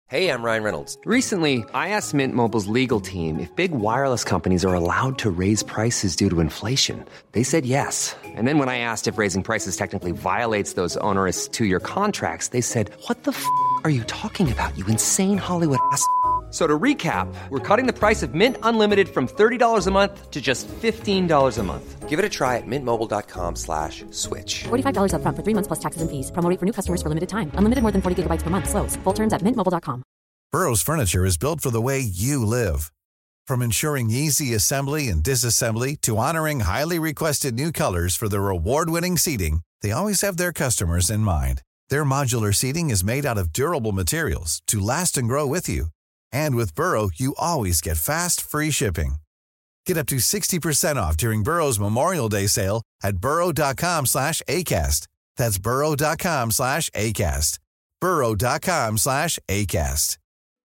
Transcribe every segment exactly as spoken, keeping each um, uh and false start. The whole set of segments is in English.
Hey, I'm Ryan Reynolds. Recently, I asked Mint Mobile's legal team if big wireless companies are allowed to raise prices due to inflation. They said yes. And then when I asked if raising prices technically violates those onerous two-year contracts, they said, what the f*** are you talking about, you insane Hollywood ass f- So to recap, we're cutting the price of Mint Unlimited from thirty dollars a month to just fifteen dollars a month. Give it a try at mintmobile.com slash switch. forty-five dollars up front for three months plus taxes and fees. Promo rate for new customers for limited time. Unlimited more than forty gigabytes per month. Slows full terms at mint mobile dot com. Burrow's furniture is built for the way you live. From ensuring easy assembly and disassembly to honoring highly requested new colors for their award-winning seating, they always have their customers in mind. Their modular seating is made out of durable materials to last and grow with you. And with Burrow, you always get fast, free shipping. Get up to sixty percent off during Burrow's Memorial Day sale at burrow.com slash ACAST. That's burrow.com slash ACAST. burrow.com slash ACAST.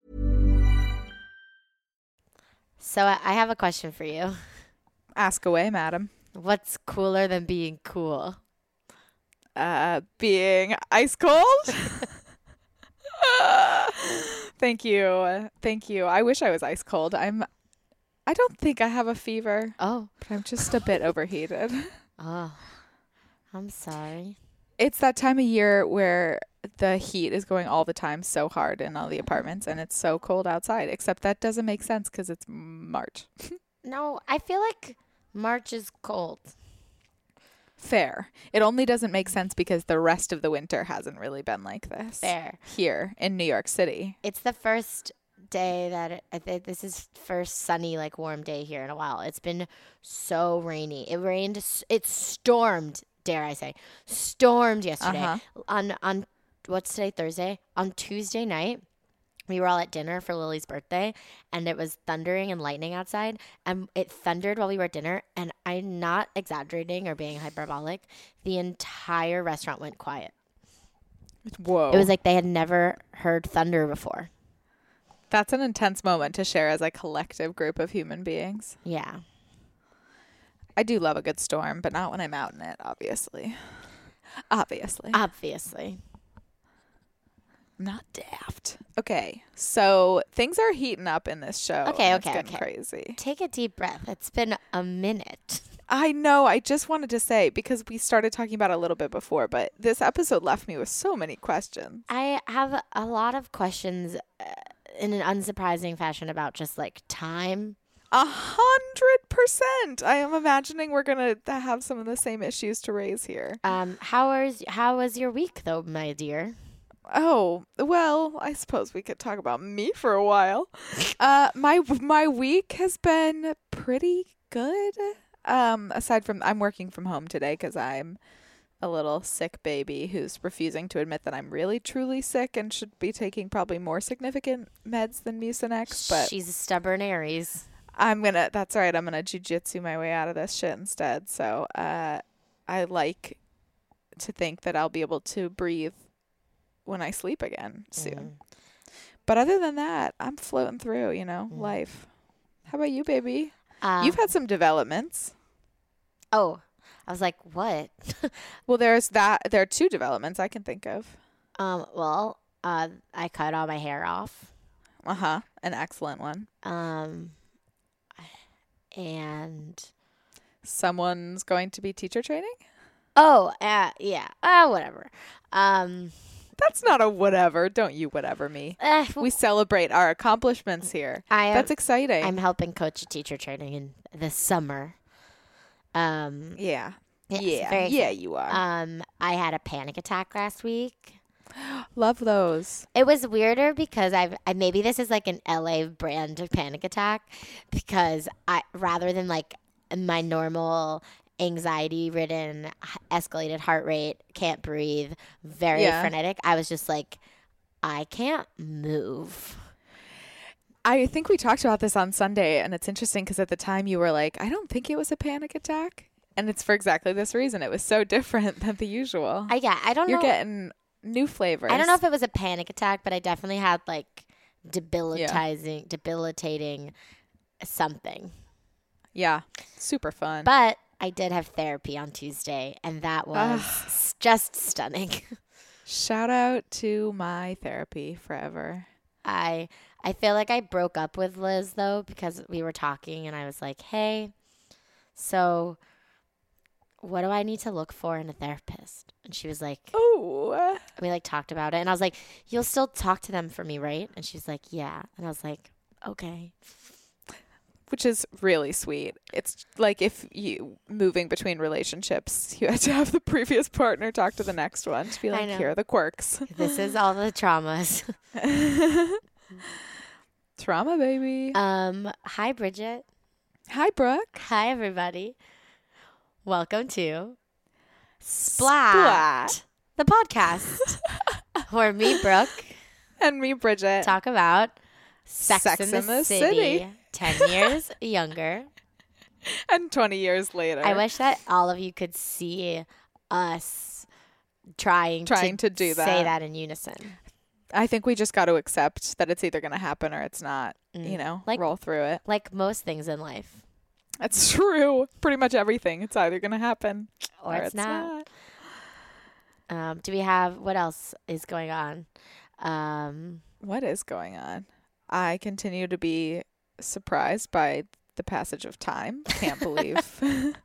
So I I have a question for you. Ask away, madam. What's cooler than being cool? Uh, being ice cold? Thank you. Thank you. I wish I was ice cold. I'm I don't think I have a fever. Oh. But I'm just a bit overheated. Oh. I'm sorry. It's that time of year where the heat is going all the time so hard in all the apartments and it's so cold outside, except that doesn't make sense because it's March. No, I feel like March is cold. Fair. It only doesn't make sense because the rest of the winter hasn't really been like this. Fair. Here in New York City. It's the first day that it, I think this is first sunny, like warm day here in a while. It's been so rainy. It rained. s- It stormed. Dare I say, stormed yesterday. Uh-huh. On on what's today? Thursday. On Tuesday night, we were all at dinner for Lily's birthday, and it was thundering and lightning outside. And it thundered while we were at dinner. And I'm not exaggerating or being hyperbolic. The entire restaurant went quiet. Whoa. It was like they had never heard thunder before. That's an intense moment to share as a collective group of human beings. Yeah. I do love a good storm, but not when I'm out in it, obviously. Obviously. Obviously. I'm not daft. Okay, so things are heating up in this show. Okay, and okay, It's getting okay. crazy. Take a deep breath. It's been a minute. I know. I just wanted to say, because we started talking about it a little bit before, but this episode left me with so many questions. I have a lot of questions uh, in an unsurprising fashion about just like time. A hundred percent. I am imagining we're going to have some of the same issues to raise here. Um, how was how was your week though, my dear? Oh, well, I suppose we could talk about me for a while. Uh, my my week has been pretty good. Um, aside from I'm working from home today because I'm a little sick baby who's refusing to admit that I'm really truly sick and should be taking probably more significant meds than Mucinex. But She's a stubborn Aries. I'm gonna. That's right. I'm gonna jujitsu my way out of this shit instead. So, uh, I like to think that I'll be able to breathe when I sleep again soon. Mm. But other than that, I'm floating through, you know, Mm. life. How about you, baby? Uh, You've had some developments. oh, I was like, what? Well, there's that. There are two developments I can think of. um, well, uh, I cut all my hair off. Uh huh. An excellent one. Um, and Someone's going to be teacher training? oh, uh, yeah, uh, whatever. Um, That's not a whatever. Don't you whatever me. eh, We celebrate our accomplishments here. I am, That's exciting. I'm helping coach a teacher training in the summer. Um, yeah. yeah, it's Yeah. very Yeah, exciting. you are. Um, I had a panic attack last week. Love those. It was weirder because I've I, maybe this is like an L A brand of panic attack because I rather than like my normal anxiety ridden escalated heart rate, can't breathe, very Yeah. frenetic, I was just like I can't move. I think we talked about this on Sunday, and it's interesting because at the time you were like, I don't think it was a panic attack. And it's for exactly this reason. It was so different than the usual. I yeah, I don't You're know. getting new flavors. I don't know if it was a panic attack, but I definitely had like debilitating debilitating something. Yeah. Super fun. But I did have therapy on Tuesday, and that was s- just stunning. Shout out to my therapy forever. I I feel like I broke up with Liz though because we were talking and I was like, "Hey, so what do I need to look for in a therapist?" And she was like, Oh. we like talked about it and I was like, "You'll still talk to them for me, right?" And she was like, "Yeah." And I was like, "Okay." Which is really sweet. It's like if you moving between relationships, you had to have the previous partner talk to the next one to be I like, know. here are the quirks. This is all the traumas. Trauma, baby. Um, hi Bridget. Hi, Brooke. Hi everybody. Welcome to Splat, Splat. the podcast where me, Brooke, And me, Bridget. talk about Sex, Sex in the, in the city, City. ten years younger. And twenty years later. I wish that all of you could see us trying, Trying to, to do say that. that in unison. I think we just got to accept that it's either going to happen or it's not. Mm. You know, Like- roll through it. Like most things in life. That's true. Pretty much everything. It's either going to happen Or it's not. Um, do we have, what else is going on? Um, What is going on? I continue to be surprised by the passage of time. Can't believe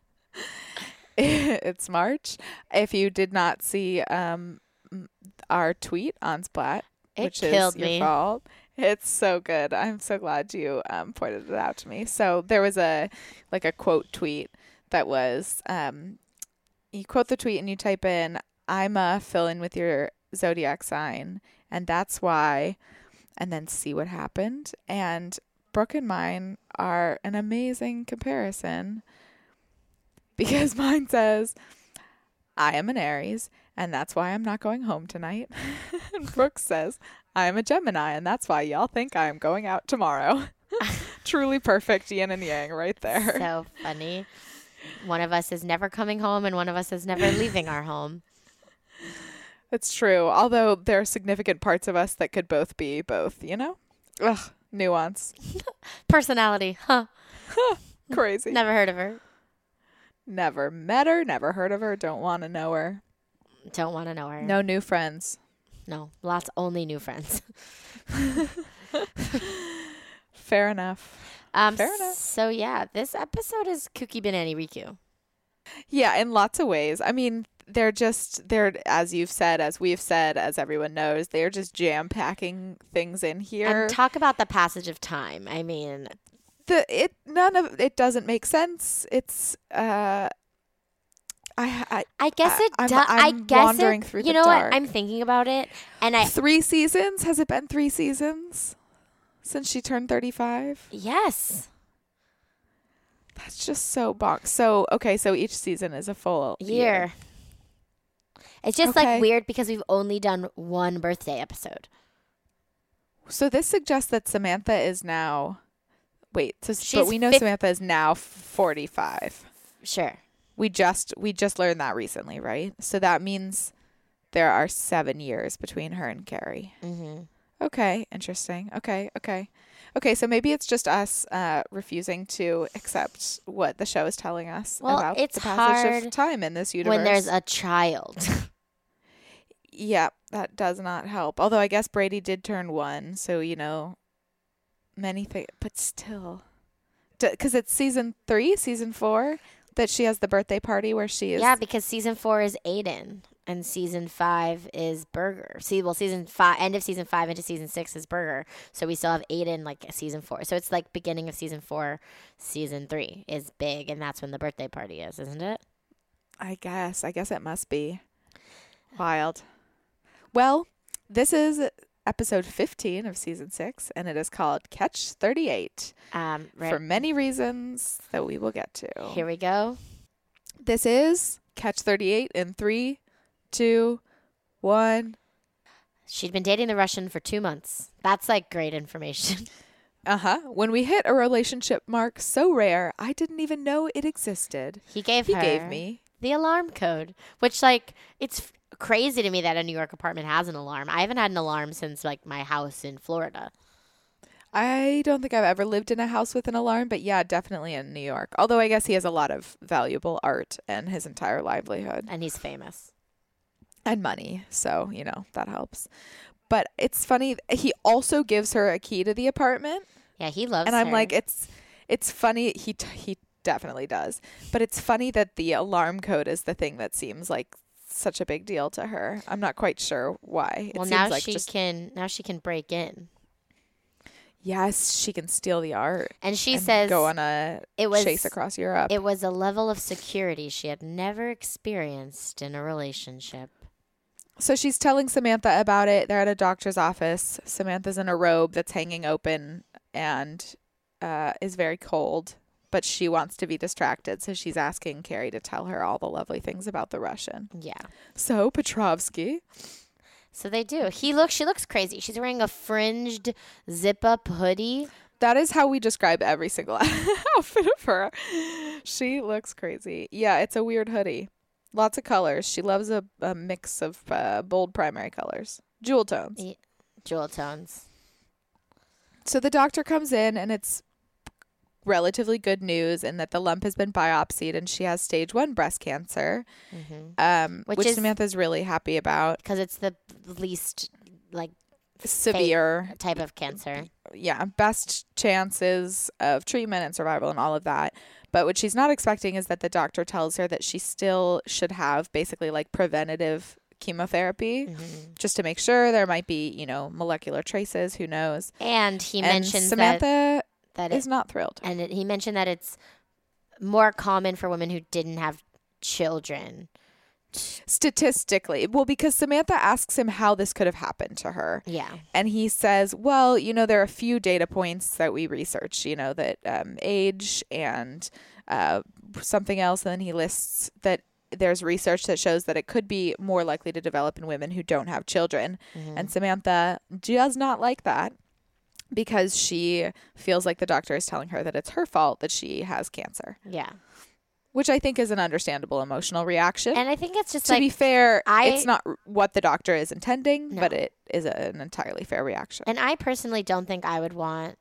it's March. If you did not see um, m- our tweet on Splat, It which killed is your me. fault. It's so good. I'm so glad you um, pointed it out to me. So there was a like a quote tweet that was um, you quote the tweet and you type in, "I'm a fill in with your zodiac sign, and that's why," and then see what happened. And Brooke and mine are an amazing comparison because mine says, "I am an Aries, and that's why I'm not going home tonight." And Brooke says, "I am a Gemini, and that's why y'all think I am going out tomorrow." Truly perfect yin and yang right there. So funny. One of us is never coming home and one of us is never leaving our home. It's true. Although there are significant parts of us that could both be both, you know? Ugh, nuance. Personality, huh? Crazy. Never heard of her. Never met her, never heard of her, don't want to know her. Don't want to know her. No new friends. No. Lots, only new friends. Fair enough. Um, Fair enough. So yeah, this episode is Kooky Banani Riku. Yeah, in lots of ways. I mean, they're just, they're, as you've said, as we've said, as everyone knows, they're just jam-packing things in here. And talk about the passage of time. I mean, the it none of it doesn't make sense. It's uh I I I guess I- it I'm- does. I I'm guess wandering it, through you the know dark. what? I'm thinking about it, and I three seasons? Has it been three seasons since she turned thirty-five? yes, That's just so bonk. So okay, so each season is a full year. year. It's just Okay. like weird because we've only done one birthday episode. So this suggests that Samantha is now wait, so, She's but we know fif- Samantha is now forty-five. Sure. We just we just learned that recently, right? So that means there are seven years between her and Carrie. Mm-hmm. Okay, interesting. Okay, okay. Okay, so maybe it's just us uh, refusing to accept what the show is telling us Well, about it's the passage hard of time in this universe. When there's a child. Yeah, that does not help. Although I guess Brady did turn one, so, you know, many things, but still. Because it's season three, season four, that she has the birthday party where she is. Yeah, because season four is Aiden and season five is Burger. See, well, season five, end of season five into season six is Burger. So we still have Aiden like season four. So it's like beginning of season four, season three is big, and that's when the birthday party is, isn't it? I guess. I guess it must be. Wild. Well, this is episode fifteen of season six, and it is called Catch thirty-eight Um, right. for many reasons that we will get to. Here we go. This is Catch thirty-eight in three, two, one. She'd been dating the Russian for two months. That's like great information. Uh-huh. When we hit a relationship mark so rare, I didn't even know it existed. He gave He her gave me. the alarm code, which like it's f- crazy to me that a New York apartment has an alarm. I haven't had an alarm since like my house in Florida. I don't think I've ever lived in a house with an alarm, but yeah, definitely in New York. Although I guess he has a lot of valuable art and his entire livelihood And he's famous. and money. So, you know, that helps. But it's funny. He also gives her a key to the apartment. Yeah, he loves and I'm her. like, it's it's funny. He t- he definitely does. But it's funny that the alarm code is the thing that seems like such a big deal to her. I'm not quite sure why. It well, seems now like she just, can now she can break in. Yes, she can steal the art. And she and says go on a it was, chase across Europe. It was a level of security she had never experienced in a relationship. So she's telling Samantha about it. They're at a doctor's office. Samantha's in a robe that's hanging open and uh, is very cold, but she wants to be distracted. So she's asking Carrie to tell her all the lovely things about the Russian. Yeah. So Petrovsky. So they do. He looks. She looks crazy. She's wearing a fringed zip-up hoodie. That is how we describe every single outfit of her. She looks crazy. Yeah, it's a weird hoodie. Lots of colors. She loves a, a mix of uh, bold primary colors. Jewel tones. Yeah. Jewel tones. So the doctor comes in and it's relatively good news in that the lump has been biopsied and she has stage one breast cancer, mm-hmm. um, which, which is, Samantha's really happy about. Because it's the least, like, severe type of cancer. Yeah, best chances of treatment and survival and all of that. But what she's not expecting is that the doctor tells her that she still should have basically like preventative chemotherapy, mm-hmm. just to make sure. There might be, you know, molecular traces. Who knows? And he and mentions Samantha that, that is it, not thrilled. And it, he mentioned that it's more common for women who didn't have children. Statistically. Well, because Samantha asks him how this could have happened to her. Yeah. And he says, well, you know, there are a few data points that we research, you know, that um, age and uh, something else. And then he lists that there's research that shows that it could be more likely to develop in women who don't have children. Mm-hmm. And Samantha does not like that because she feels like the doctor is telling her that it's her fault that she has cancer. Yeah. Which I think is an understandable emotional reaction. And I think it's just to like... be fair, I, it's not what the doctor is intending, no. but it is a, an entirely fair reaction. And I personally don't think I would want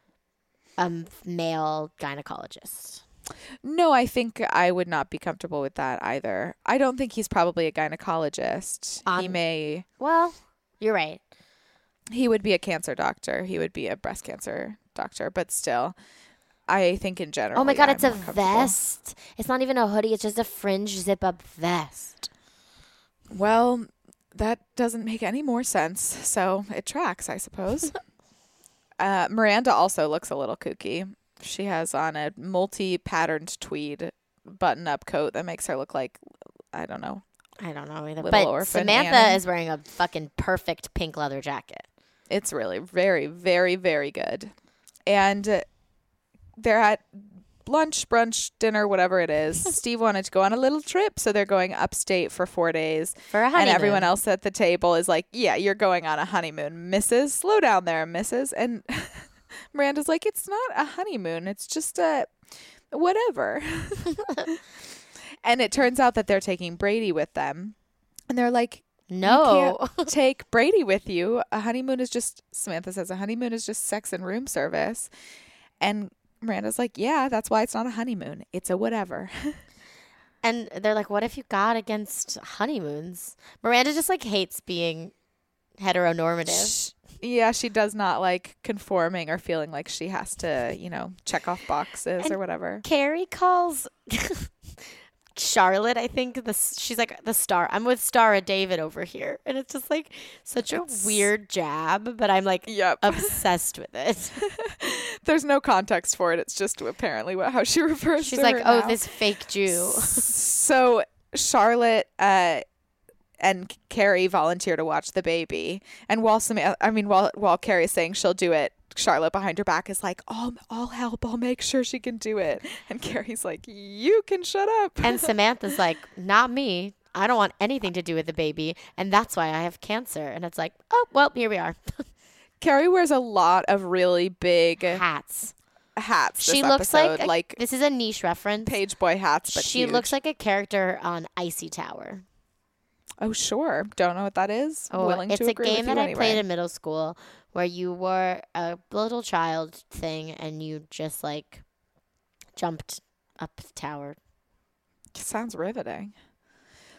a male gynecologist. No, I think I would not be comfortable with that either. I don't think he's probably a gynecologist. Um, he may... Well, you're right. He would be a cancer doctor. He would be a breast cancer doctor, but still... I think in general. Oh my God, yeah, it's a vest. It's not even a hoodie. It's just a fringe zip up vest. Well, that doesn't make any more sense. So it tracks, I suppose. uh, Miranda also looks a little kooky. She has on a multi-patterned tweed button-up coat that makes her look like, I don't know. I don't know either. Little but orphan Samantha Annie. is wearing a fucking perfect pink leather jacket. It's really very, very, very good. And... Uh, they're at lunch, brunch, dinner, whatever it is. Steve wanted to go on a little trip, so they're going upstate for four days. For a honeymoon. And everyone else at the table is like, yeah, you're going on a honeymoon, Missus Slow down there, Missus And Miranda's like, it's not a honeymoon. It's just a whatever. And it turns out that they're taking Brady with them. And they're like, no. You can't take Brady with you. A honeymoon is just, Samantha says, a honeymoon is just sex and room service. And Miranda's like, yeah, that's why it's not a honeymoon. It's a whatever. And they're like, what if you got against honeymoons? Miranda just like hates being heteronormative. Yeah, she does not like conforming or feeling like she has to, you know, check off boxes and or whatever. Carrie calls Charlotte, I think, the she's like the star. I'm with Stara David over here. And it's just like such a it's, weird jab, but I'm like yep. obsessed with it. There's no context for it. It's just apparently what, how she refers she's to like, her oh, now. this fake Jew. So Charlotte uh, and Carrie volunteer to watch the baby. And while some, I mean, while while Carrie is saying she'll do it, Charlotte behind her back is like, oh, I'll help. I'll make sure she can do it. And Carrie's like, you can shut up. And Samantha's like, not me. I don't want anything to do with the baby. And that's why I have cancer. And it's like, oh, well, here we are. Carrie wears a lot of really big hats. Hats. She this looks episode. like, a, like this is a niche reference. Page boy hats, but she huge. looks like a character on Icy Tower. Oh, sure. Don't know what that is. Oh, Willing it's to a agree game with that you I anyway. played in middle school where you were a little child thing and you just like jumped up the tower. Sounds riveting.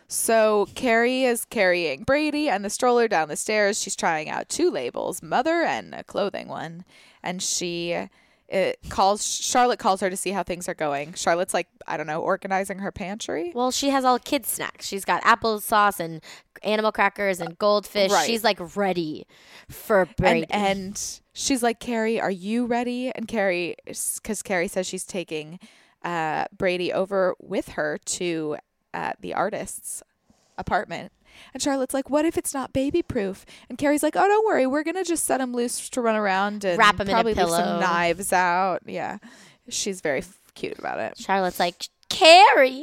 So Carrie is carrying Brady and the stroller down the stairs. She's trying out two labels, mother and a clothing one. And she it calls Charlotte calls her to see how things are going. Charlotte's like, I don't know, organizing her pantry. Well, she has all kids snacks. She's got applesauce and animal crackers and goldfish. Right. She's like ready for Brady. And, and she's like, Carrie, are you ready? And Carrie, because Carrie says she's taking uh, Brady over with her to uh, the artist's apartment. And Charlotte's like, what if it's not baby proof? And Carrie's like, oh, don't worry. We're going to just set him loose to run around and wrap him probably in a leave pillow. some knives out. Yeah. She's very f- cute about it. Charlotte's like, Carrie.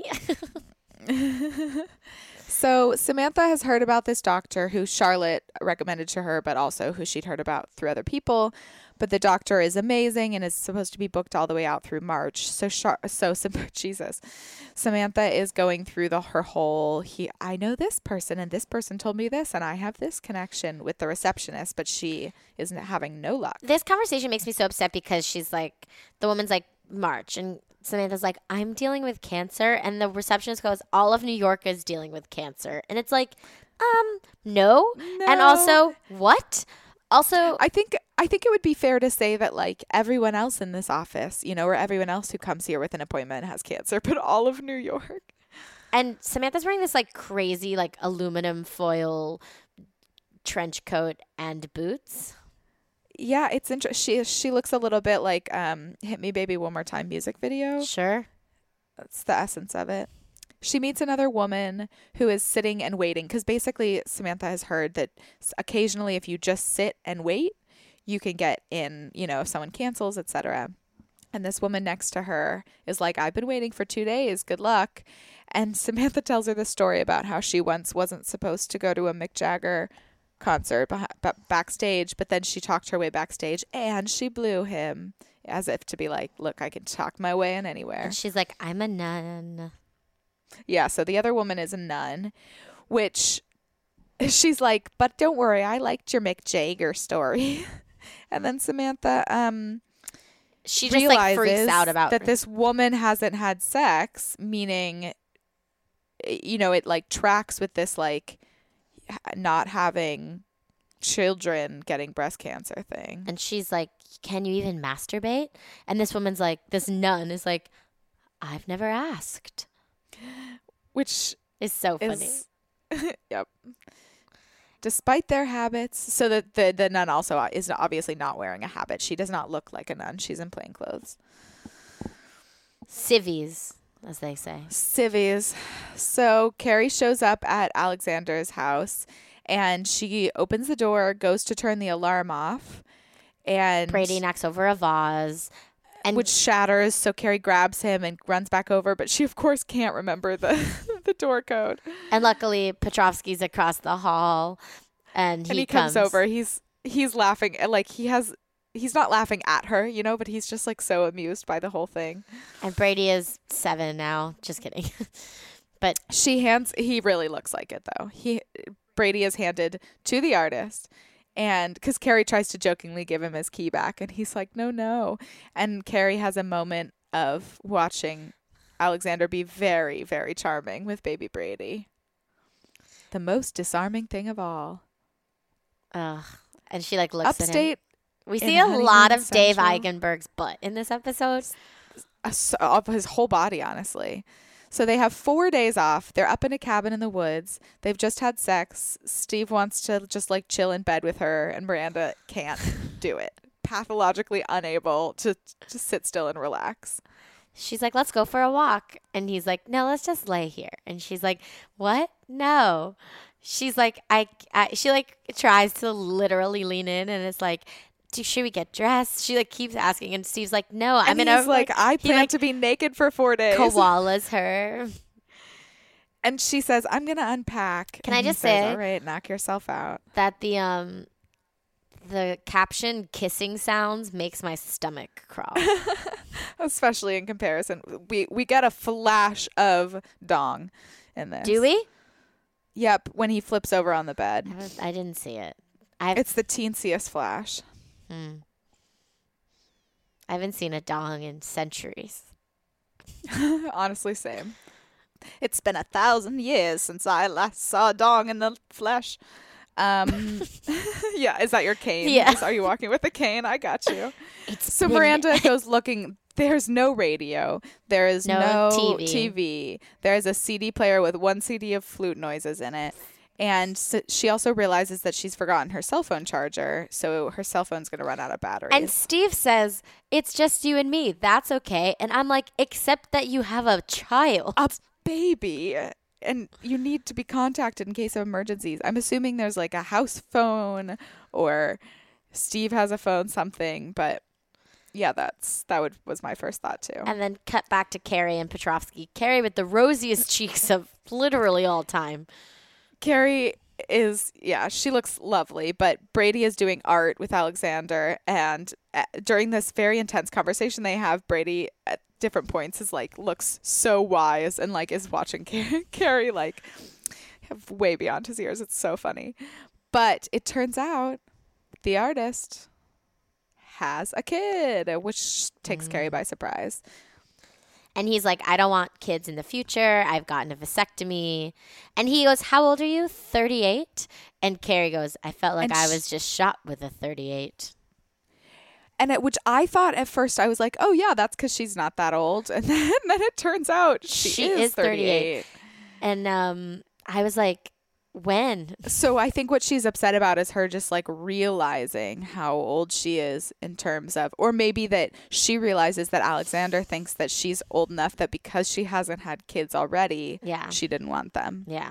So Samantha has heard about this doctor who Charlotte recommended to her, but also who she'd heard about through other people. But the doctor is amazing and is supposed to be booked all the way out through March. So, Char- so Jesus, Samantha is going through the her whole. He, I know this person, and this person told me this, and I have this connection with the receptionist, but she is having no luck. This conversation makes me so upset because she's like, the woman's like, March, and Samantha's like, I'm dealing with cancer, and the receptionist goes, all of New York is dealing with cancer, and it's like, um, no, No. and also what? Also, I think I think it would be fair to say that like everyone else in this office, you know, or everyone else who comes here with an appointment has cancer, but all of New York. and Samantha's wearing this like crazy like aluminum foil trench coat and boots. Yeah, it's interesting. She she looks a little bit like um "Hit Me Baby One More Time" music video. Sure. That's the essence of it. She meets another woman who is sitting and waiting because basically Samantha has heard that occasionally if you just sit and wait, you can get in, you know, if someone cancels, et cetera. And this woman next to her is like, I've been waiting for two days. Good luck. And Samantha tells her the story about how she once wasn't supposed to go to a Mick Jagger concert beh- b- backstage, but then she talked her way backstage and she blew him as if to be like, look, I can talk my way in anywhere. And she's like, I'm a nun. Yeah, so the other woman is a nun, which she's like, but don't worry, I liked your Mick Jagger story. And then Samantha um She just like freaks out about that this woman hasn't had sex, meaning, you know, it like tracks with this like not having children getting breast cancer thing. And she's like, can you even masturbate? And this woman's like, this nun is like, I've never asked. Which It's so funny. is, yep. Despite their habits, so that the, the nun also is obviously not wearing a habit. She does not look like a nun. She's in plain clothes. Civvies, as they say. Civvies. So Carrie shows up at Alexander's house and she opens the door, goes to turn the alarm off, and Brady knocks over a vase. And which shatters. So Carrie grabs him and runs back over, but she of course can't remember the the door code. And luckily Petrovsky's across the hall, and he, and he comes. comes over. He's he's laughing, like he has. He's not laughing at her, you know, but he's just like so amused by the whole thing. And Brady is seven now. Just kidding. But she hands. He really looks like it though. He Brady is handed to the artist. And because Carrie tries to jokingly give him his key back, and he's like, no, no. And Carrie has a moment of watching Alexander be very, very charming with baby Brady. The most disarming thing of all. Ugh. And she like looks at him. Upstate. We in see a lot Honeymoon of Dave Central. Eigenberg's butt in this episode. Uh, so- of his whole body, honestly. So they have four days off. They're up in a cabin in the woods. They've just had sex. Steve wants to just like chill in bed with her, and Miranda can't do it. Pathologically unable to to sit still and relax. She's like, let's go for a walk. And he's like, no, let's just lay here. And she's like, what? No. She's like, I, I she like tries to literally lean in, and it's like, do, should we get dressed? She like keeps asking, and Steve's like, no, I'm and in he's a like, I he, plan like, to be naked for four days. koalas her. And she says, I'm gonna unpack. Can and I he just says, say all right, knock yourself out. That the um the caption kissing sounds makes my stomach crawl. Especially in comparison, we we get a flash of dong in this. Do we? Yep, when he flips over on the bed. I, was- I didn't see it. I've, It's the teensiest flash. hmm. I haven't seen a dong in centuries. Honestly, same. It's been a thousand years since I last saw a dong in the flesh. Um, yeah, is that your cane? Yeah. Are you walking with a cane? I got you. It's So been- Miranda goes looking. There's no radio. There is No no, T V. T V. There's a C D player with one C D of flute noises in it. And so she also realizes that she's forgotten her cell phone charger. So her cell phone's going to run out of batteries. And Steve says, it's just you and me. That's okay. And I'm like, except that you have a child. a baby. And you need to be contacted in case of emergencies. I'm assuming there's like a house phone or Steve has a phone, something. But yeah, that's that would was my first thought too. And then cut back to Carrie and Petrovsky. Carrie with the rosiest cheeks of literally all time. Carrie is, yeah, she looks lovely, but Brady is doing art with Alexander. And uh, during this very intense conversation they have, Brady at different points is like, looks so wise and like is watching Car- Carrie like way beyond his ears. It's so funny. But it turns out the artist has a kid, which takes mm. Carrie by surprise. And he's like, I don't want kids in the future. I've gotten a vasectomy. And he goes, how old are you? thirty-eight? And Carrie goes, I felt like and I sh- was just shot with a thirty-eight. And it, which I thought at first, I was like, oh, yeah, that's because she's not that old. And then, then it turns out she, She is, is thirty-eight. thirty-eight. And um, I was like, when? So I think what she's upset about is her just like realizing how old she is in terms of, or maybe that she realizes that Alexander thinks that she's old enough that because she hasn't had kids already, Yeah. she didn't want them. Yeah.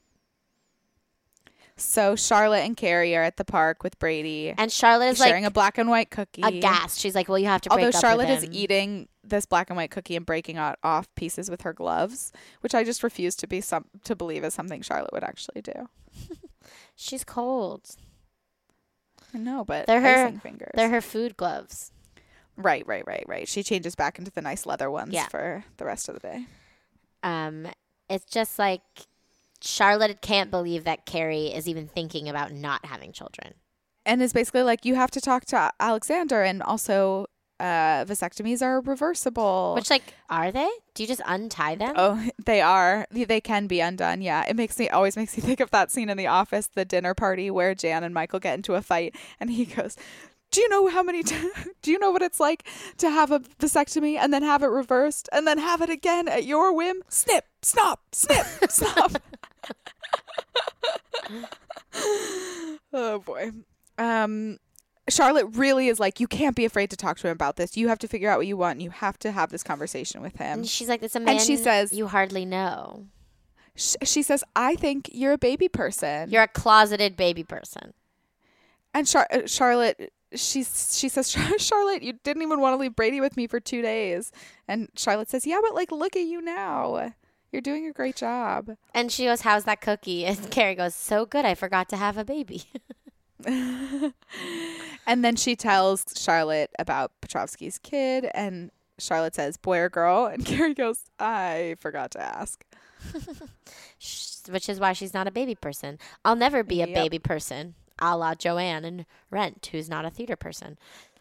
So Charlotte and Carrie are at the park with Brady. And Charlotte is sharing like a black and white cookie. aghast. She's like, well, you have to break Although up Charlotte with is him. eating this black and white cookie and breaking out off pieces with her gloves, which I just refuse to be some to believe is something Charlotte would actually do. She's cold. I know, but They're her, icing fingers. they're her food gloves. Right, right, right, right. She changes back into the nice leather ones Yeah. for the rest of the day. Um, it's just like Charlotte can't believe that Carrie is even thinking about not having children. And it's basically like, you have to talk to Alexander, and also uh, vasectomies are reversible. Which, like, are they? Do you just untie them? Oh, they are. They can be undone. Yeah. It makes me always makes me think of that scene in The Office, the dinner party where Jan and Michael get into a fight and he goes, do you know how many, t- do you know what it's like to have a vasectomy and then have it reversed and then have it again at your whim? Snip, snop, snip, snop. Oh boy. Um, Charlotte really is like, you can't be afraid to talk to him about this. You have to figure out what you want. And you have to have this conversation with him. And she's like, it's a man And she says, you hardly know. sh- she says, I think you're a baby person. You're a closeted baby person. And Char- uh, Charlotte, she's, she says, Charlotte, you didn't even want to leave Brady with me for two days. And Charlotte says, yeah, but like, look at you now. You're doing a great job. And she goes, how's that cookie? And Carrie goes, so good. I forgot to have a baby. And then she tells Charlotte about Petrovsky's kid, and Charlotte says, boy or girl? And Carrie goes, I forgot to ask. Which is why she's not a baby person. I'll never be a Yep. baby person, a la Joanne and Rent, who's not a theater person.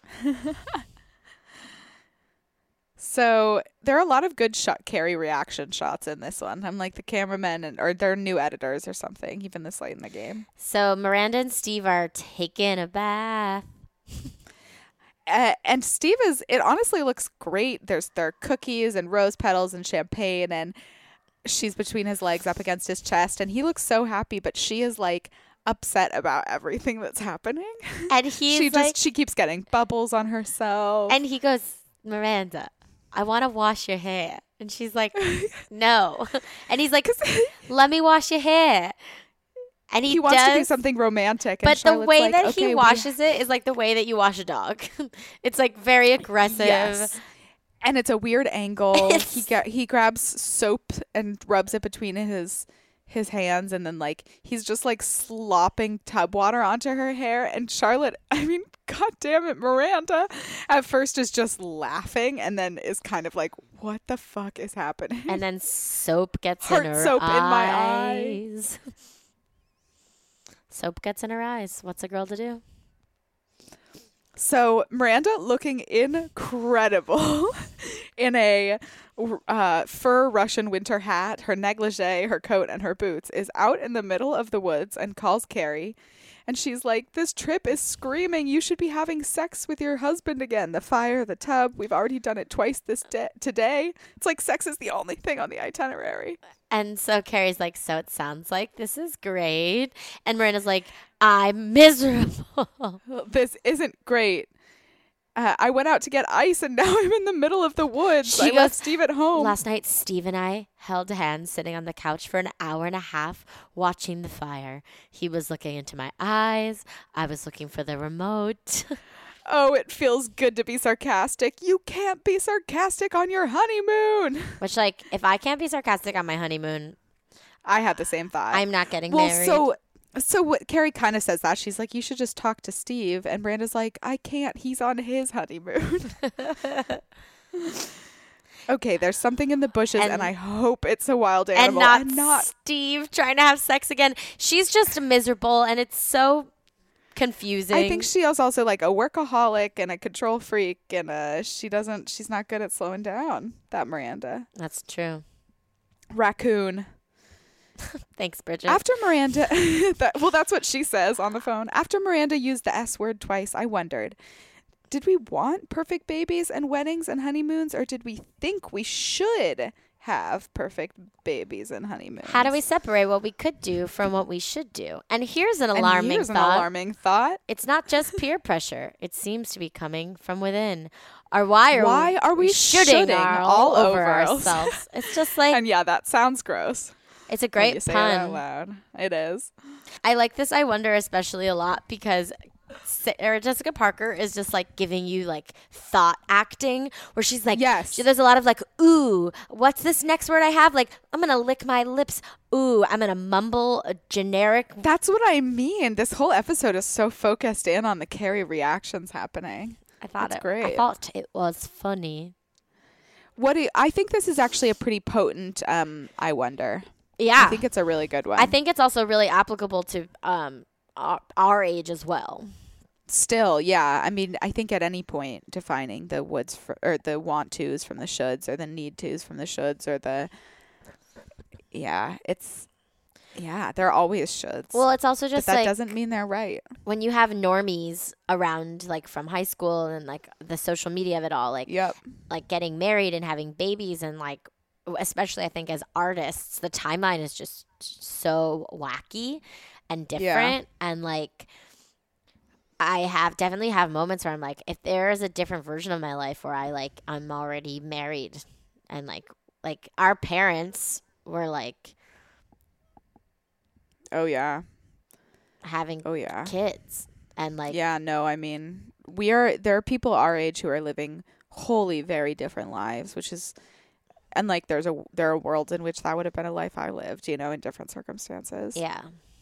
So there are a lot of good shot Carrie reaction shots in this one. I'm like, the cameramen and or they're new editors or something, even this late in the game. So Miranda and Steve are taking a bath. Uh, and Steve is, it honestly looks great. There's there are cookies and rose petals and champagne, and she's between his legs up against his chest, and he looks so happy, but she is like upset about everything that's happening. And he's she like, just she keeps getting bubbles on herself. and he goes, Miranda, I want to wash your hair. And she's like, no. And he's like, let me wash your hair. And he, he wants does, to do something romantic. And but the Charlotte's way like, that okay, he we- washes it is like the way that you wash a dog. It's like very aggressive. Yes. And it's a weird angle. It's- he ga- he grabs soap and rubs it between his his hands, and then like he's just like slopping tub water onto her hair. And Charlotte, I mean, god damn it, Miranda, at first is just laughing, and then is kind of like, what the fuck is happening? And then soap gets Heart in her soap in my eye. eyes. Soap gets in her eyes. What's a girl to do? So Miranda looking incredible in a uh, fur Russian winter hat, her negligee, her coat, and her boots, is out in the middle of the woods and calls Carrie. And she's like, this trip is screaming, you should be having sex with your husband again. The fire, the tub, we've already done it twice this day today. It's like sex is the only thing on the itinerary. And so Carrie's like, so it sounds like this is great. And Miranda's like, I'm miserable. This isn't great. Uh, I went out to get ice and now I'm in the middle of the woods. She I goes, left Steve at home. Last night, Steve and I held hands sitting on the couch for an hour and a half watching the fire. He was looking into my eyes. I was looking for the remote. Oh, it feels good to be sarcastic. You can't be sarcastic on your honeymoon. Which, like, if I can't be sarcastic on my honeymoon, I had the same thought. I'm not getting well, married. so... So what Carrie kind of says that. She's like, you should just talk to Steve. And Miranda's like, I can't. He's on his honeymoon. Okay, there's something in the bushes, and, And- I hope it's a wild and animal. not, and not Steve trying to have sex again. She's just miserable, and it's so confusing. I think she is also like a workaholic and a control freak, and uh, she doesn't. She's not good at slowing down. That Miranda That's true. raccoon. Thanks, Bridget. After Miranda, that, well, that's what she says on the phone. After Miranda used the S word twice, I wondered, did we want perfect babies and weddings and honeymoons, or did we think we should have perfect babies and honeymoons? How do we separate what we could do from what we should do? And here's an And alarming here's an thought. alarming thought. It's not just peer pressure. It seems to be coming from within. Or why are Why we, are we shooting, shooting our- all all over over us? ourselves? It's just like, And yeah, that sounds gross. it's a When great you say it out pun. loud. It is. I like this I wonder especially a lot because Sarah Jessica Parker is just like giving you like thought acting where she's like, Yes. she, there's a lot of like, ooh, what's this next word I have? Like, I'm going to lick my lips. Ooh, I'm going to mumble a generic. That's what I mean. This whole episode is so focused in on the Carrie reactions happening. I thought That's it, great. I thought it was funny. What do you, I think this is actually a pretty potent um I wonder. Yeah. I think it's a really good one. I think it's also really applicable to um our, our age as well. Still, yeah. I mean, I think at any point defining the woulds for, or the want tos from the shoulds or the need tos from the shoulds or the yeah, it's yeah, they're always shoulds. Well, it's also but just that like doesn't mean they're right. when you have normies around like from high school and like the social media of it all, like Yep. like getting married and having babies and like especially I think as artists, the timeline is just so wacky and different and like I have definitely have moments where I'm like, if there is a different version of my life where I like I'm already married and like like our parents were like Oh yeah. having Oh yeah. kids and like Yeah, no, I mean, we are there are people our age who are living wholly very different lives, which is and like there's a there are worlds in which that would have been a life I lived, you know, in different circumstances. yeah.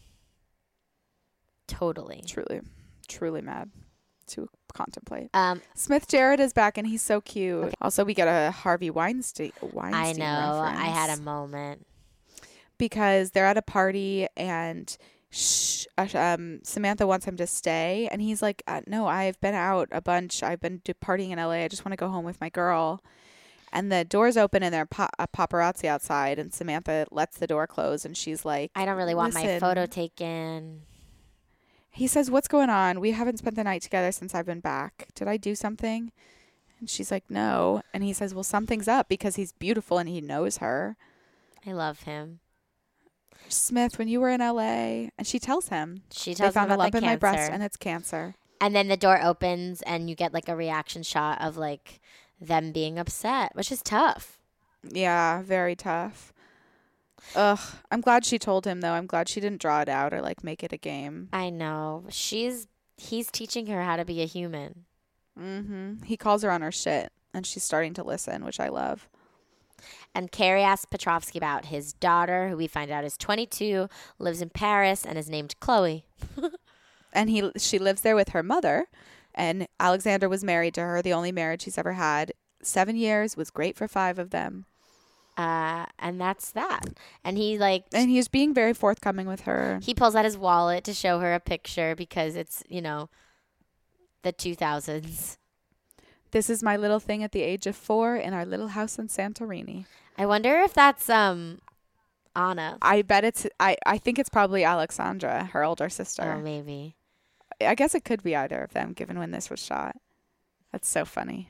Totally. Truly, truly mad to contemplate. Um Smith Jarrett is back and he's so cute. Also, we get a Harvey Weinstein Weinstein I know. reference I had a moment. because they're at a party and sh- uh, um, Samantha wants him to stay, and he's like, uh, "No, I've been out a bunch. I've been do- partying in L A. I just want to go home with my girl." And the doors open, and there are pa- a paparazzi outside, and Samantha lets the door close, and she's like, I don't really want my "Listen." photo taken. He says, "What's going on? We haven't spent the night together since I've been back. Did I do something?" And she's like, "No." And he says, "Well, something's up because he's beautiful and he knows her." I love him. Smith, when you were in L A, and she tells him, She "They tells him found a about lump the in my breast cancer. and it's cancer." And then the door opens and you get like a reaction shot of like them being upset, which is tough. Yeah, very tough. Ugh, I'm glad she told him though. I'm glad she didn't draw it out or like make it a game. I know. She's he's teaching her how to be a human. Mm-hmm. He calls her on her shit, and she's starting to listen, which I love. And Carrie asks Petrovsky about his daughter, who we find out is twenty-two, lives in Paris, and is named Chloe. And he, she lives there with her mother, and Alexander was married to her, the only marriage he's ever had. Seven years, was great for five of them. Uh, and that's that. And he like And he was being very forthcoming with her. he pulls out his wallet to show her a picture because it's, you know, the two thousands. This is my little thing at the age of four in our little house in Santorini. I wonder if that's um Anna. I bet it's, I, I think it's probably Alexandra, her older sister. Oh, maybe. I guess it could be either of them, given when this was shot. That's so funny.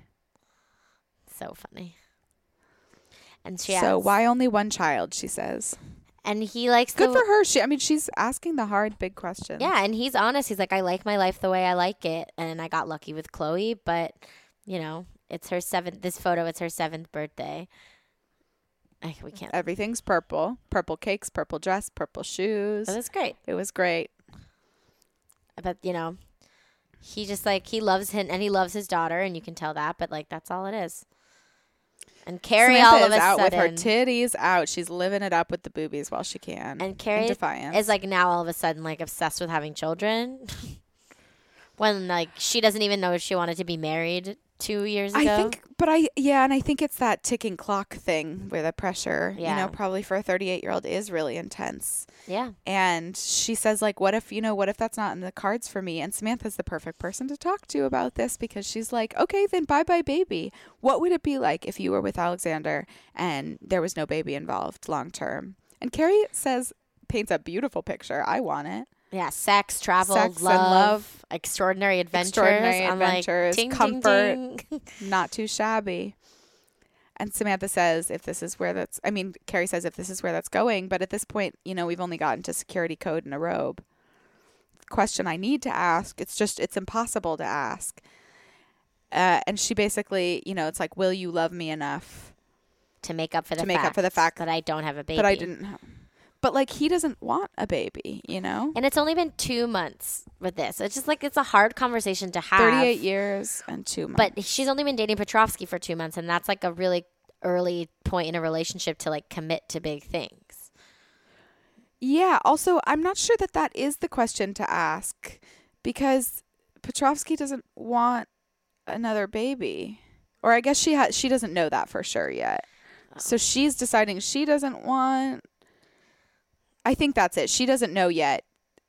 So funny. And she So asks, why only one child, she says. and he likes Good the, for her. She, I mean, she's asking the hard, big questions. Yeah, and he's honest. He's like, I like my life the way I like it, and I got lucky with Chloe, but, you know, it's her seventh, this photo, it's her seventh birthday. I, we can't. Everything's purple. Purple cakes, purple dress, purple shoes. It was great. It was great. But, you know, he just, like, he loves him, and he loves his daughter, and you can tell that, but, like, that's all it is. And Carrie Samantha all of is a out sudden. with her titties out. She's living it up with the boobies while she can. And Carrie in defiance. is, like, now all of a sudden, like, obsessed with having children. When, like, she doesn't even know if she wanted to be married two years ago. I think, but I, yeah, and I think it's that ticking clock thing where the pressure, you Yeah. know, probably for a thirty-eight-year-old is really intense. Yeah. And she says, like, what if, you know, what if that's not in the cards for me? And Samantha's the perfect person to talk to about this because she's like, okay, then bye-bye baby. What would it be like if you were with Alexander and there was no baby involved long term? And Carrie says, paints a beautiful picture. I want it. Yeah, sex, travel, Sex and love, love. extraordinary adventures. Extraordinary I'm adventures, like, ting, comfort. ting, ting. Not too shabby. And Samantha says, if this is where that's, I mean, Carrie says, if this is where that's going, but at this point, you know, we've only gotten to security code and a robe. Question I need to ask, it's just, it's impossible to ask. Uh, and she basically, you know, it's like, will you love me enough To make up for the To make up fact for the fact that I don't have a baby. that I didn't have? But like, he doesn't want a baby, you know? And it's only been two months with this. It's just like, it's a hard conversation to have. thirty-eight years and two months. But she's only been dating Petrovsky for two months, and that's like a really early point in a relationship to like commit to big things. Yeah. Also, I'm not sure that that is the question to ask because Petrovsky doesn't want another baby. Or I guess she ha- she doesn't know that for sure yet. Oh. So she's deciding she doesn't want... I think that's it. She doesn't know yet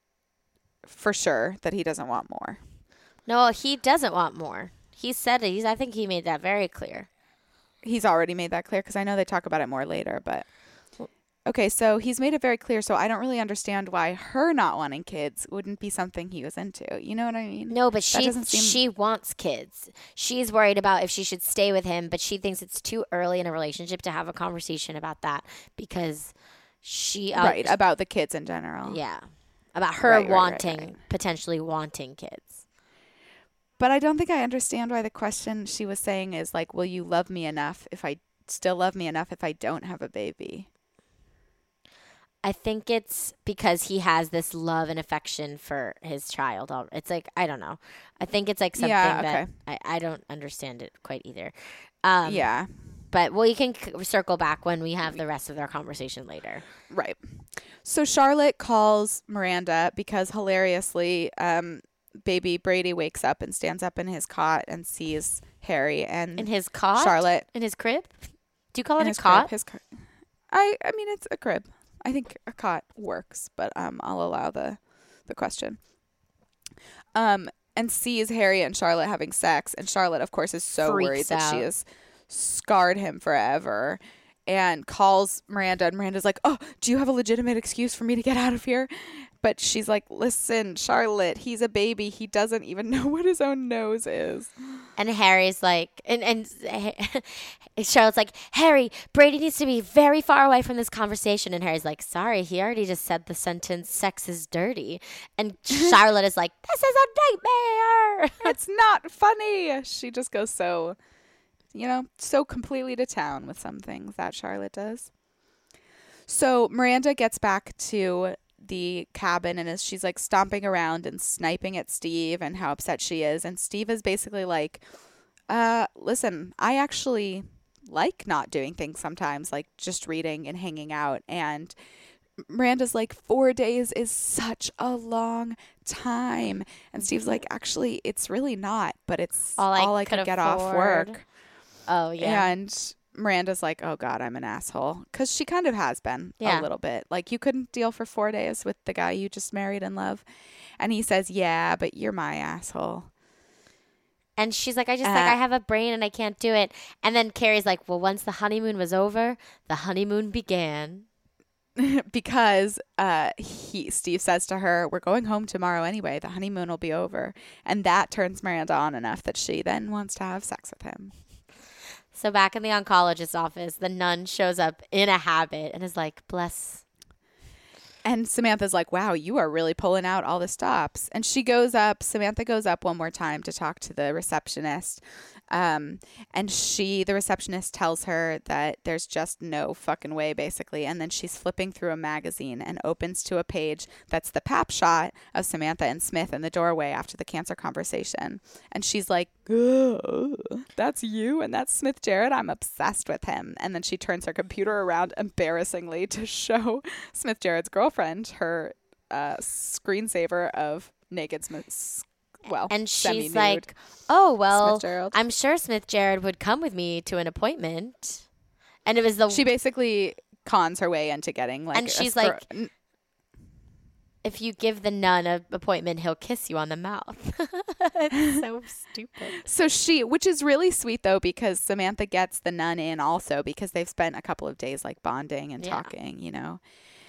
for sure that he doesn't want more. No, he doesn't want more. He said it. He's, I think he made that very clear. He's already made that clear because I know they talk about it more later, but... Okay, so he's made it very clear, so I don't really understand why her not wanting kids wouldn't be something he was into. You know what I mean? No, but That she doesn't seem- she wants kids. She's worried about if she should stay with him, but she thinks it's too early in a relationship to have a conversation about that because she uh, Right, about the kids in general. yeah, about her Right, right, right, wanting right. potentially wanting kids. But I don't think I understand why the question she was saying is like, will you love me enough if I still love me enough if I don't have a baby? I think it's because he has this love and affection for his child. al- It's like, I don't know. I think it's like something Yeah, that okay. I, I don't understand it quite either. Um, Yeah, But well, you can c- circle back when we have the rest of their conversation later. right. So Charlotte calls Miranda because hilariously, um, baby Brady wakes up and stands up in his cot and sees Harry and In his cot? Charlotte In his crib? Do you call in it a his cot? crib. His cot. I I mean it's a crib. I think a cot works, but um, I'll allow the the question. Um, and sees Harry and Charlotte having sex, and Charlotte, of course, is so Freaks worried that she out. has scarred him forever, and calls Miranda. And Miranda's like, "Oh, do you have a legitimate excuse for me to get out of here?" But she's like, "Listen, Charlotte, he's a baby. He doesn't even know what his own nose is." And Harry's like, and, and Charlotte's like, Harry, Brady needs to be very far away from this conversation. And Harry's like, sorry, he already just said the sentence, sex is dirty. And Charlotte is like, this is a nightmare. It's not funny. She just goes so, you know, so completely to town with some things that Charlotte does. So Miranda gets back to the cabin and as she's like stomping around and sniping at Steve and how upset she is. And Steve is basically like, uh, listen, I actually like not doing things sometimes, like just reading and hanging out. And Miranda's like, four days is such a long time. And Steve's like, actually, it's really not, but it's All all I I, could could get off afford. work. Oh, yeah. And Miranda's like, oh, God, I'm an asshole. Because she kind of has been Yeah. a little bit. Like, you couldn't deal for four days with the guy you just married and love. And he says, yeah, but you're my asshole. And she's like, I just Uh, like I have a brain and I can't do it. And then Carrie's like, well, once the honeymoon was over, the honeymoon began. because uh, he Steve says to her, we're going home tomorrow anyway. The honeymoon will be over. And that turns Miranda on enough that she then wants to have sex with him. So back in the oncologist's office, the nun shows up in a habit and is like, bless. And Samantha's like, wow, you are really pulling out all the stops. And she goes up, Samantha goes up one more time to talk to the receptionist. Um, and she, the receptionist tells her that there's just no fucking way, basically. And then she's flipping through a magazine and opens to a page that's the pap shot of Samantha and Smith in the doorway after the cancer conversation. And she's like, oh, that's you and that's Smith Jerrod. I'm obsessed with him. And then she turns her computer around embarrassingly to show Smith Jerrod's girlfriend her uh, screensaver of naked Smith. Well, and she's semi-nude like, oh, well, Smith Jerrod. I'm sure Smith Jerrod would come with me to an appointment. And it was the. She basically cons her way into getting like. And a she's scr- like, n- if you give the nun an appointment, he'll kiss you on the mouth. It's so stupid. So she, which is really sweet though, because Samantha gets the nun in also because they've spent a couple of days like bonding and Yeah. talking, you know.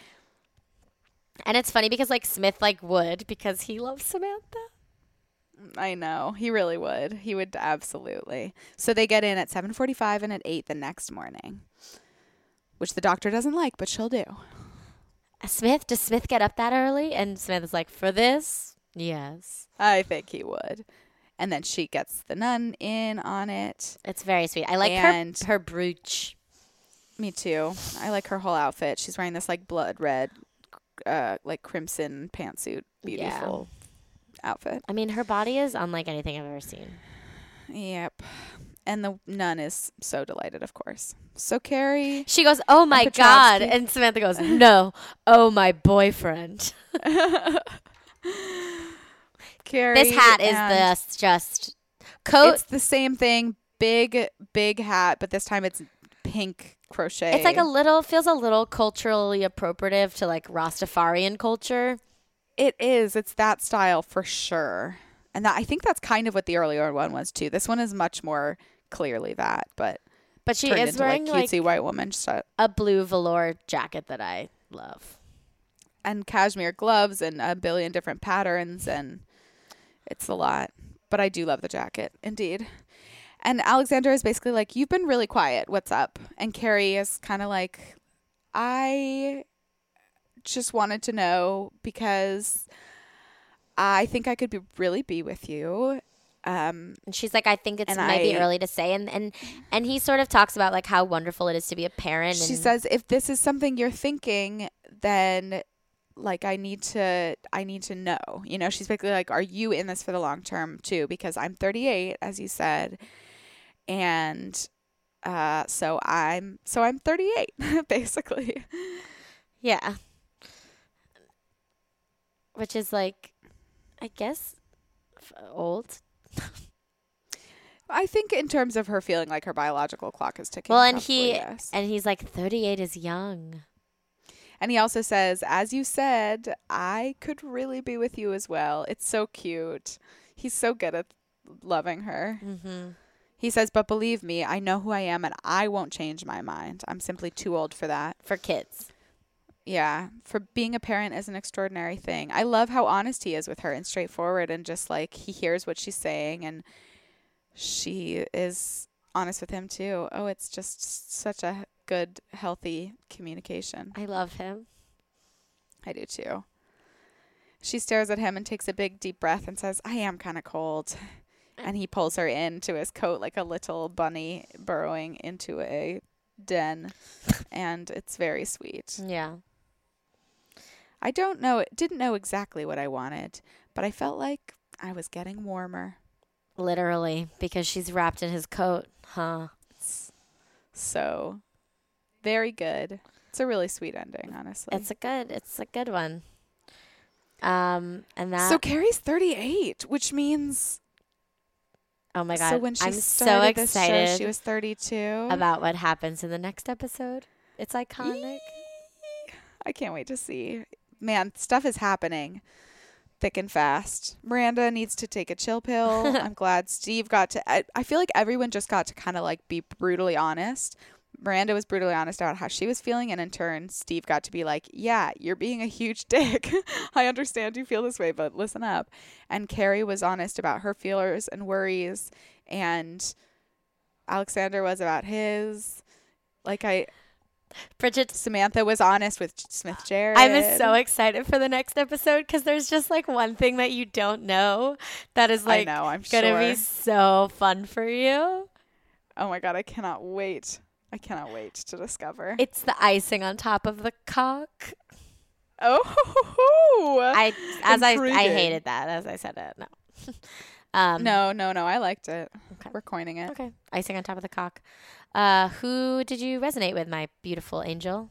And it's funny because like Smith like would because he loves Samantha. I know. He really would. He would absolutely. So they get in at seven forty-five and at eight the next morning, which the doctor doesn't like, but she'll do. Smith, does Smith get up that early? And Smith is like, for this? Yes. I think he would. And then she gets the nun in on it. It's very sweet. I like And- her her brooch. Me too. I like her whole outfit. She's wearing this like blood red, uh, like crimson pantsuit. Beautiful outfit. I mean, her body is unlike anything I've ever seen. Yep. And the nun is so delighted, of course. So Carrie. She goes, oh my Petrovsky. God. And Samantha goes, no. Oh, my boyfriend. Carrie. This hat is and the just coat. It's the same thing. Big, big hat, but this time it's pink crochet. It's like a little, feels a little culturally appropriative to like Rastafarian culture. It is. It's that style for sure. And that, I think that's kind of what the earlier one was too. This one is much more clearly that, but But she turned is into wearing like cutesy like white woman shit. a blue velour jacket that I love. And cashmere gloves and a billion different patterns, and it's a lot. But I do love the jacket, indeed. And Alexandra is basically like, you've been really quiet. What's up? And Carrie is kind of like, I just wanted to know because I think I could be really be with you. Um, And she's like, I think it's And might be I- early to say. And, and and he sort of talks about like how wonderful it is to be a parent. she and says, if this is something you're thinking, then like I need to I need to know. You know, she's basically like, are you in this for the long term too? Because I'm thirty-eight, as you said. And uh so I'm so I'm thirty-eight, basically. yeah. Which is like, I guess, f- old. I think in terms of her feeling like her biological clock is ticking. Well, and probably, he yes. and he's like, thirty-eight is young. And he also says, as you said, I could really be with you as well. It's so cute. He's so good at loving her. Mm-hmm. He says, but believe me, I know who I am and I won't change my mind. I'm simply too old for that. For kids. Yeah. For being a parent is an extraordinary thing. I love how honest he is with her and straightforward, and just like he hears what she's saying and she is honest with him too. Oh, it's just such a good, healthy communication. I love him. I do too. She stares at him and takes a big deep breath and says, I am kind of cold. And he pulls her into his coat like a little bunny burrowing into a den. And it's very sweet. Yeah. I don't know, didn't know exactly what I wanted, but I felt like I was getting warmer. Literally, because she's wrapped in his coat, huh? So, very good. It's a really sweet ending, honestly. It's a good, it's a good one. Um, and that. So Carrie's thirty-eight, which means oh my god! so when she I'm so started this show, excited she was thirty-two. about what happens in the next episode. It's iconic. I can't wait to see. Man, stuff is happening. thick and fast. Miranda needs to take a chill pill. I'm glad Steve got to, I, I feel like everyone just got to kind of like be brutally honest. Miranda was brutally honest about how she was feeling, and in turn, Steve got to be like, yeah, you're being a huge dick. I understand you feel this way, but listen up. And Carrie was honest about her feelers and worries, and Alexander was about his. Like, I... Bridget, Samantha was honest with Smith Jared. I'm so excited for the next episode because there's just like one thing that you don't know that is like I know, I'm gonna sure. be so fun for you. Oh my God, I cannot wait. I cannot wait to discover. It's the icing on top of the cock. Oh, I as I I Intriguing. hated that as I said it. No. um, no, no, no. I liked it. Okay. We're coining it. Okay, icing on top of the cock. Uh, who did you resonate with, my beautiful angel?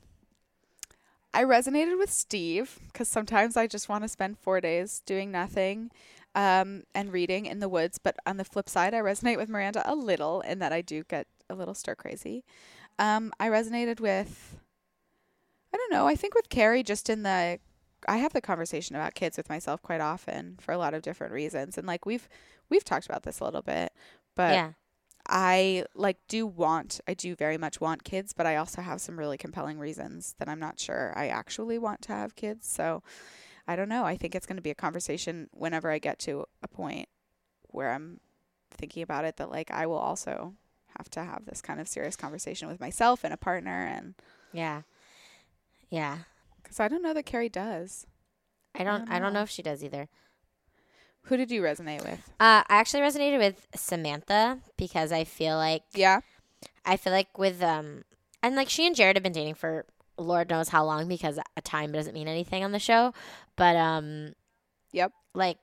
I resonated with Steve because sometimes I just want to spend four days doing nothing um, and reading in the woods. But on the flip side, I resonate with Miranda a little in that I do get a little stir crazy. Um, I resonated with, I don't know, I think with Carrie just in the, I have the conversation about kids with myself quite often for a lot of different reasons. And like we've, we've talked about this a little bit, but Yeah. I like do want, I do very much want kids, but I also have some really compelling reasons that I'm not sure I actually want to have kids. So I don't know. I think it's going to be a conversation whenever I get to a point where I'm thinking about it that like I will also have to have this kind of serious conversation with myself and a partner. And Yeah. Yeah. because I don't know that Carrie does. I don't don't I don't know. know if she does either. Who did you resonate with? Uh, I actually resonated with Samantha because I feel like Yeah. I feel like with um and like she and Jared have been dating for Lord knows how long because a time doesn't mean anything on the show, but um Yep. like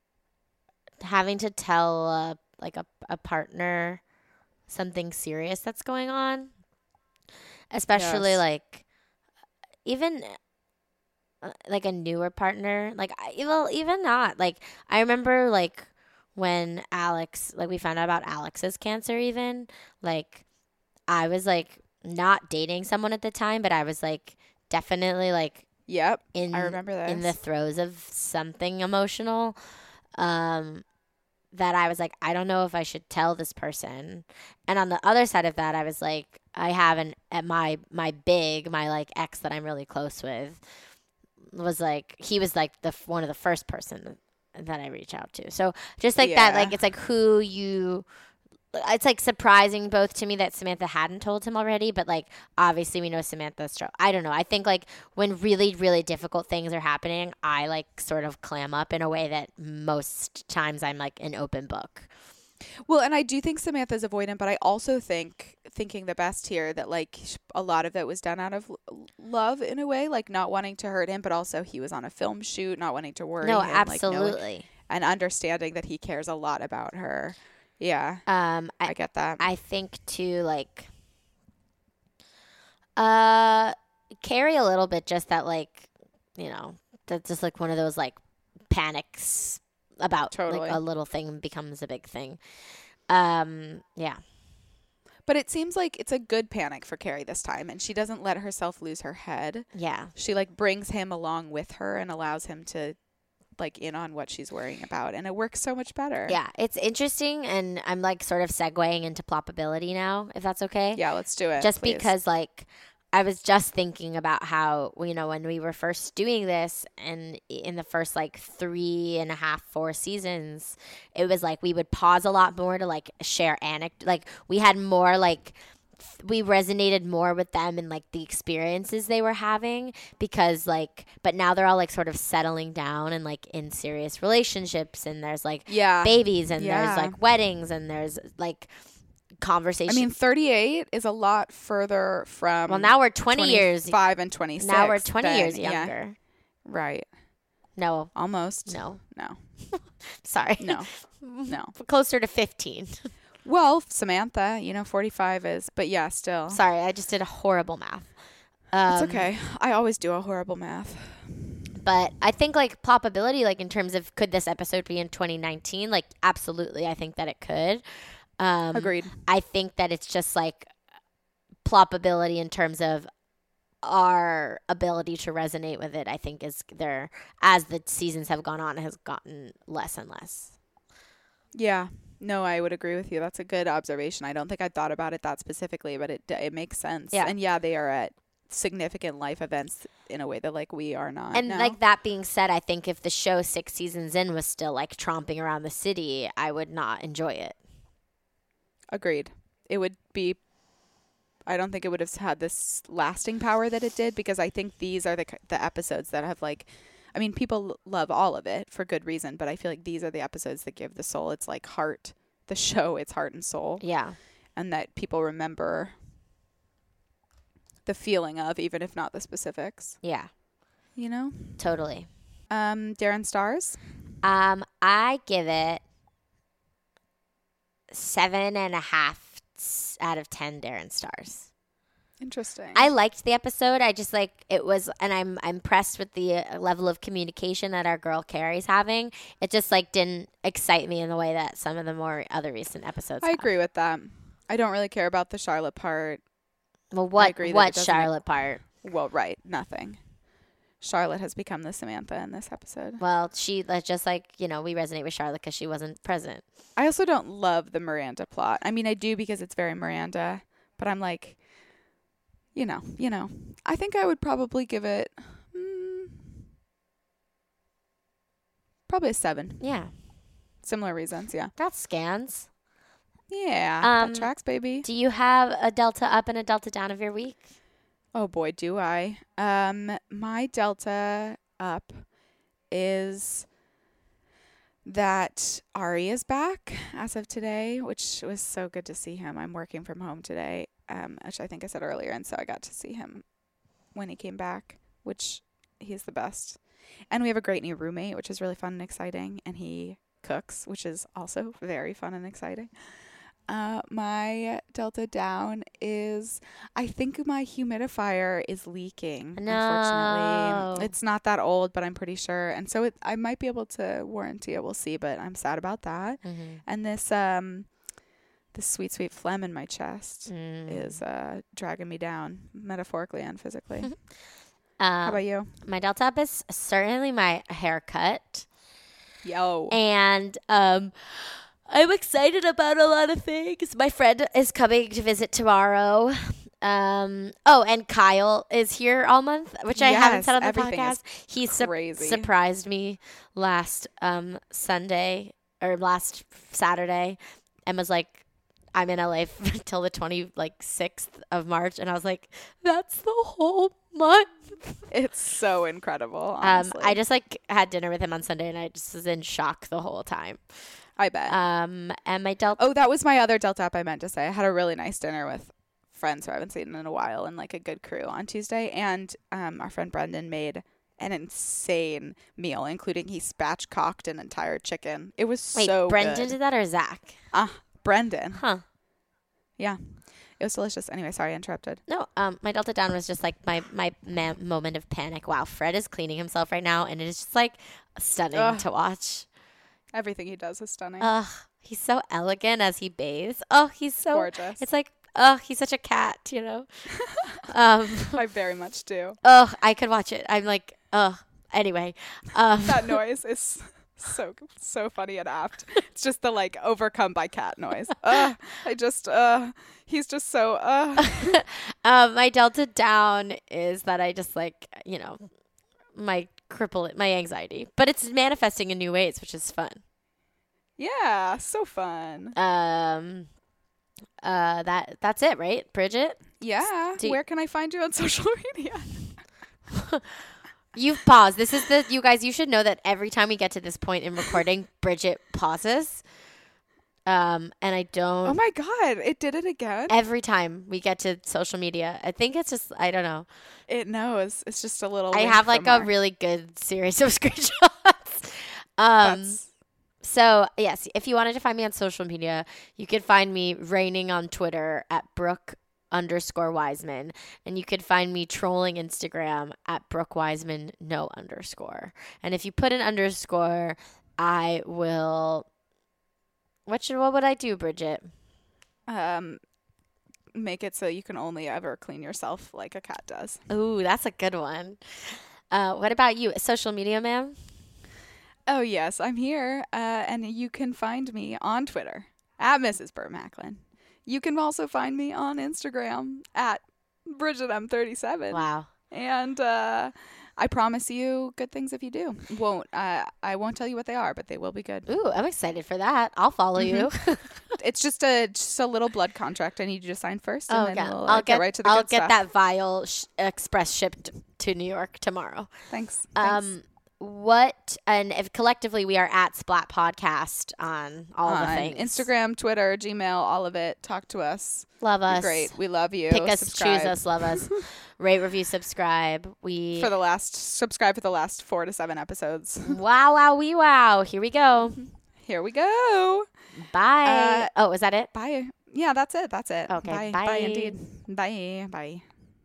having to tell uh, like a a partner something serious that's going on, especially Yes. like even uh, like a newer partner, like I, well even not like I remember like when Alex, like we found out about Alex's cancer, even like I was like not dating someone at the time, but I was like definitely like Yep. in I remember this. in the throes of something emotional, um that I was like, I don't know if I should tell this person. And on the other side of that, I was like, I have an at my my big my like ex that I'm really close with was like he was like the one of the first person that I reach out to. So just like that, Yeah. like it's like who you. It's like surprising both to me that Samantha hadn't told him already, but like obviously we know Samantha's stroke. I don't know. I think like when really, really difficult things are happening, I like sort of clam up in a way that most times I'm like an open book. Well, and I do think Samantha's avoidant, but I also think, thinking the best here, that like sh- a lot of it was done out of l- love in a way, like not wanting to hurt him, but also he was on a film shoot, not wanting to worry No, him, like, knowing- absolutely. and understanding that he cares a lot about her. Yeah, Um, I, I get that. I think too, like, uh, carry a little bit just that, like, you know, that's just like one of those like panics about Totally. like a little thing becomes a big thing. Um, yeah. But it seems like it's a good panic for Carrie this time, and she doesn't let herself lose her head. Yeah. She like brings him along with her and allows him to like in on what she's worrying about, and it works so much better. Yeah. It's interesting, and I'm like sort of segueing into ploppability now, if that's okay. Yeah, let's do it. Just please. because like I was just thinking about how, you know, when we were first doing this and in the first like three and a half, four seasons, it was like we would pause a lot more to like share anecdotes. Like we had more like, we resonated more with them and like the experiences they were having because like, but now they're all like sort of settling down and like in serious relationships, and there's like Yeah. babies and Yeah. there's like weddings and there's like conversation. I mean, thirty-eight is a lot further from. well, now we're twenty years. five and twenty-six. Now we're twenty than- years yeah, younger. right. No, Almost. no, No. sorry. No. No. Closer to fifteen. Well, Samantha, you know, forty-five is, but yeah, still. Sorry, I just did a horrible math. Um, It's okay. I always do a horrible math. But I think like ploppability, like in terms of could this episode be in twenty nineteen? Like absolutely, I think that it could. Um, Agreed. I think that it's just like ploppability in terms of our ability to resonate with it, I think, is there as the seasons have gone on, has gotten less and less. Yeah. No, I would agree with you. That's a good observation. I don't think I thought about it that specifically, but it it makes sense. Yeah. And yeah, they are at significant life events in a way that like we are not. And now. like that being said, I think if the show six seasons in was still like tromping around the city, I would not enjoy it. Agreed. It would be, I don't think it would have had this lasting power that it did, because I think these are the the episodes that have like, I mean, people love all of it for good reason, but I feel like these are the episodes that give the soul its like heart, the show, its heart and soul. Yeah. And that people remember the feeling of, even if not the specifics. Yeah. You know? Totally. Um, Darren Stars? Um, I give it seven and a half out of ten Darren Stars. Interesting. I liked the episode. I just like it was, and I'm I'm impressed with the uh, level of communication that our girl Carrie's having. It just like didn't excite me in the way that some of the more other recent episodes. I have. agree with that. I don't really care about the Charlotte part. Well, what agree that what it doesn't Charlotte part? Well, right, nothing. Charlotte has become the Samantha in this episode. Well, she uh, just like you know we resonate with Charlotte because she wasn't present. I also don't love the Miranda plot. I mean, I do because it's very Miranda, but I'm like, you know, you know. I think I would probably give it mm, probably a seven. Yeah, Similar reasons, yeah. that scans. Yeah, Um, that tracks, baby. Do you have a delta up and a delta down of your week? Oh boy, do I. Um, my delta up is that Ari is back as of today, which was so good to see him. I'm working from home today, um, which I think I said earlier, and so I got to see him when he came back, which he's the best. And we have a great new roommate, which is really fun and exciting, and he cooks, which is also very fun and exciting. Uh, my delta down is I think my humidifier is leaking. No. Unfortunately, it's not that old, but I'm pretty sure, and so it, I might be able to warranty it. We'll see, but I'm sad about that. Mm-hmm. And this um, this sweet sweet phlegm in my chest Mm. is uh dragging me down, metaphorically and physically. Um, How about you? My delta up is certainly my haircut. Yo. And um, I'm excited about a lot of things. My friend is coming to visit tomorrow. Um, oh, and Kyle is here all month, which I haven't Yes, said on the everything is podcast. He su- crazy. surprised me last um, Sunday or last Saturday and was like, I'm in L A until the twenty like sixth of March, and I was like, that's the whole month. It's so incredible. Um, Honestly. I just like had dinner with him on Sunday, and I just was in shock the whole time. I bet. Um, and my delta. Oh, that was my other delta up I meant to say. I had a really nice dinner with friends who I haven't seen in a while and like a good crew on Tuesday. And um, our friend Brendan made an insane meal, including he spatchcocked an entire chicken. It was Wait, so Brendan good. did that or Zach? Ah, Brendan. Huh. Yeah. It was delicious. Anyway, sorry I interrupted. No, um, my delta down was just like my my ma- moment of panic. Wow, Fred is cleaning himself right now, and it is just like stunning Ugh. to watch. Everything he does is stunning. Ugh, he's so elegant as he bathes. Oh, he's so Gorgeous. It's like, oh, he's such a cat, you know. um, I very much do. oh, I could watch it. I'm like, oh. Anyway, um, That noise is so so funny and apt. It's just the like overcome by cat noise. Uh, I just uh he's just so uh um, my delta down is that I just like, you know, my cripple my anxiety, but it's manifesting in new ways, which is fun. yeah, so fun. Um, uh, that that's it, right, Bridget? Yeah. Do you- Where can I find you on social media? You've paused. This is the you guys. You should know that every time we get to this point in recording, Bridget pauses. Um, and I don't. Oh my god, it did it again. Every time we get to social media, I think it's just I don't know. It knows. It's just a little I link have like from a our- really good series of screenshots. Um. That's So, yes, if you wanted to find me on social media, you could find me reigning on Twitter at Brooke underscore Wiseman. And you could find me trolling Instagram at Brooke Wiseman no underscore. And if you put an underscore, I will... What should what would I do, Bridget? um make it so you can only ever clean yourself like a cat does. Ooh, that's a good one. Uh, what about you? Social media, ma'am? Oh, yes, I'm here. Uh, and you can find me on Twitter at Missus Burt Macklin. You can also find me on Instagram at Bridget M thirty-seven. Wow. And uh, I promise you good things if you do. Won't uh, I won't tell you what they are, but they will be good. Ooh, I'm excited for that. I'll follow Mm-hmm. you. It's just a just a little blood contract. I need you to sign first, and Oh, then yeah. we'll I'll uh, get, get right to the I'll good get stuff. that vial sh- express shipped to New York tomorrow. Thanks. Thanks. Um, what and if collectively we are at Splat Podcast on all On the things. Instagram, Twitter, Gmail, all of it. Talk to us. Love You're us. great. We love you. Pick us, Subscribe. choose us, love us. Rate, review, subscribe. We For the last, subscribe for the last four to seven episodes. wow, wow, wee, wow. Here we go. Here we go. Bye. Uh, oh, is that it? Bye. Yeah, that's it. That's it. Okay, Bye. bye. Bye indeed. Bye. Bye.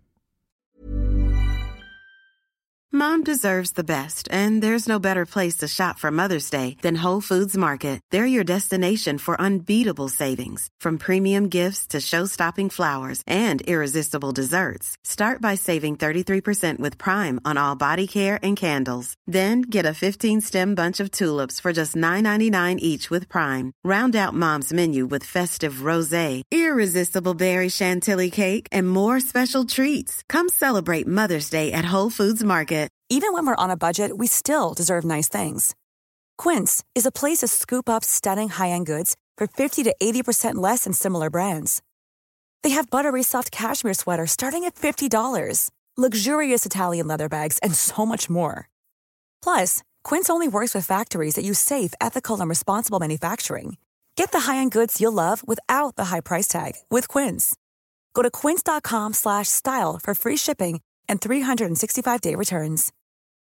Mom deserves the best, and there's no better place to shop for Mother's Day than Whole Foods Market. They're your destination for unbeatable savings, from premium gifts to show-stopping flowers and irresistible desserts. Start by saving thirty-three percent with Prime on all body care and candles. Then get a fifteen-stem bunch of tulips for just nine ninety-nine each with Prime. Round out Mom's menu with festive rosé, irresistible berry chantilly cake, and more special treats. Come celebrate Mother's Day at Whole Foods Market. Even when we're on a budget, we still deserve nice things. Quince is a place to scoop up stunning high-end goods for fifty to eighty percent less than similar brands. They have buttery soft cashmere sweaters starting at fifty dollars, luxurious Italian leather bags, and so much more. Plus, Quince only works with factories that use safe, ethical, and responsible manufacturing. Get the high-end goods you'll love without the high price tag with Quince. Go to quince.com slash style for free shipping and three hundred sixty-five day returns.